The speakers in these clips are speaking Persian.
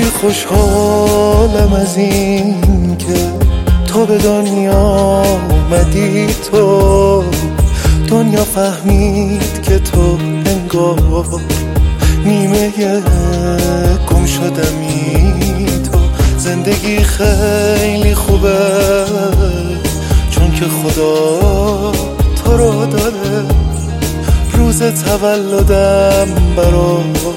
خیلی خوشحالم از این که تو به دنیا آمدی، تو دنیا فهمید که تو انگار نیمه گم شدمی. تو زندگی خیلی خوبه چون که خدا تو رو داره. روز تولدم برا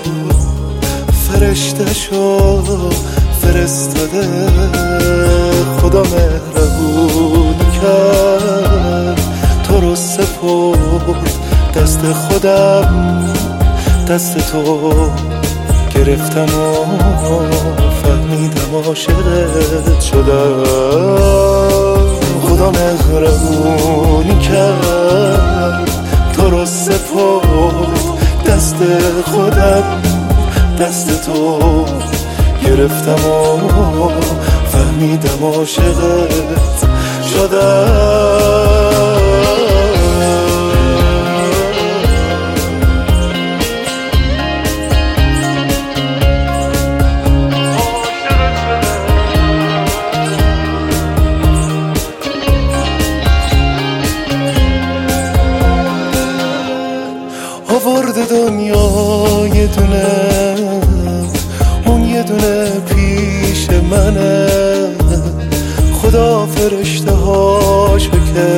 فرشته شو فرستاده. خدا مهربون کرد تو رو سپرد دست خودم، دست تو گرفتم و فهمیدم عاشقت شدم. خدا مهربون کرد تو رو سپرد دست خودم، دست تو گرفتم و فهمیدم عاشقت شدم. آورد دنیا یه دونه، اون یه دونه پیش منه. خدا فرشته هاش که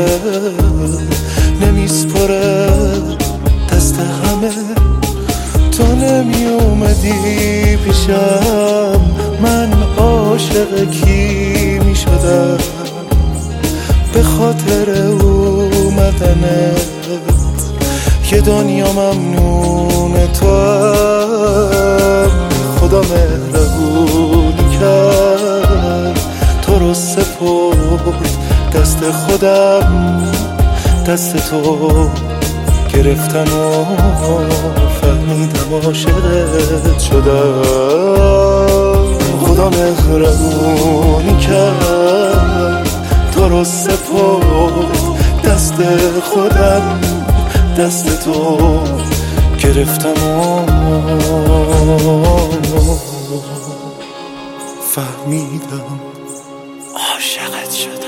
نمیسپره دست همه. تو نمی اومدی پیشم، من عاشق کی می شدم به خاطر اومدنت. که دنیا ممنون تو هم. خدا مهربون کرد تو رو سپرد دست خودم، دست تو گرفتم و فهمیدم عاشقت شدم. خدا مهربون کرد تو رو سپرد دست خودم، دست تو گرفتم و فهمیدم عاشقت شدم.